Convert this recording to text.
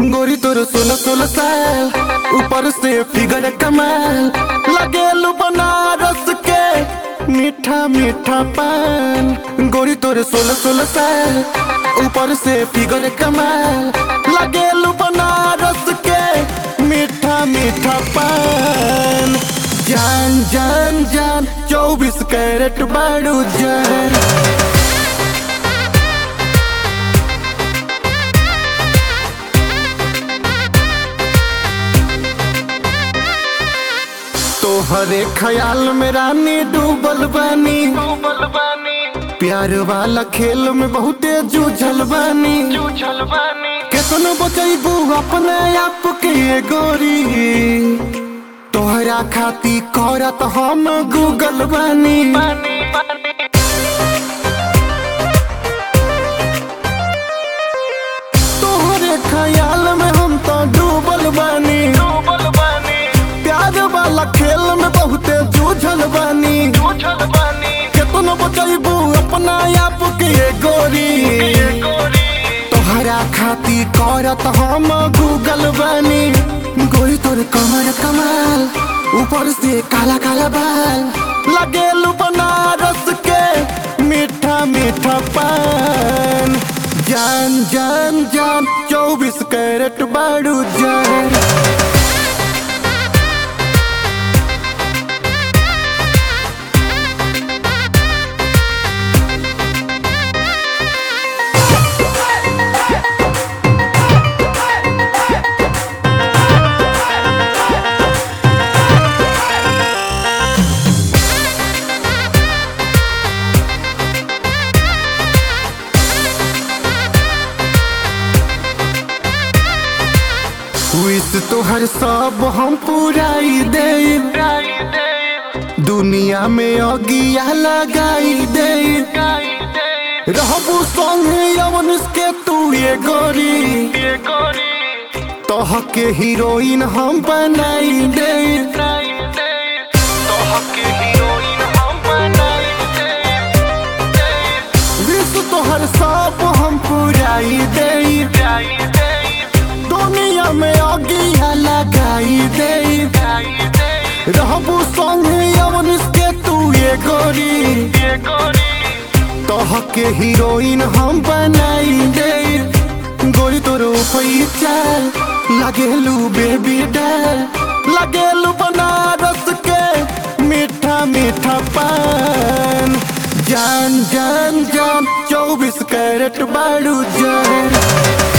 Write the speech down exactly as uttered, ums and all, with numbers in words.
गोरी तोर सोलह सोलह साल, ऊपर से फिगर कमाल, लगेलू बनारस के मीठा मीठा पान। गोरी तोर सोलह सोलह साल, ऊपर से फिगर कमाल, लगेलू बनारस के मीठा मीठा पान। जान जान जान चौबीस कैरेट बारू जान। तोहरे ख्याल में रानी डूबल बानी, प्यार वाला खेल में बहुते जूझल बानी। केतनो बचैबू अपने आप के गोरी, तोहरा खाती करत हम गूगल बानी। तोहरे ख्याल में हम तो डूबल बानी, प्यार वाला खेल में बहुते जूझल बानी। केतनो बचैबू अपना आप के गोरी, तोहरा खाती करत हम गूगल बानी। गोरी तोर कमर कमाल, ऊपर से काला काला बाल, लगेलू बनारस के मीठा मीठा पान। जान जान जान चौबीस कैरेट बारू जान। विश तोहर सब हम पुराई दे, दुनिया में अगिया लगाई दे। रहबू संगे यवनिस के तू ये गोरी, तोह के हीरोइन हम बनाई दे। विश तोहर सब हम पुराई दे, दुनिया में अगिया लगाई दे। रहबू संगे यवनिस के तू ये गोरी, तोह के हीरोइन हम बनाई दे। गोरी तोर पैचाल, लगेलू बेबी डाल, लगेलू बनारस के मीठा मीठा पान। जान जान जान चौबीस कैरेट बारू जान।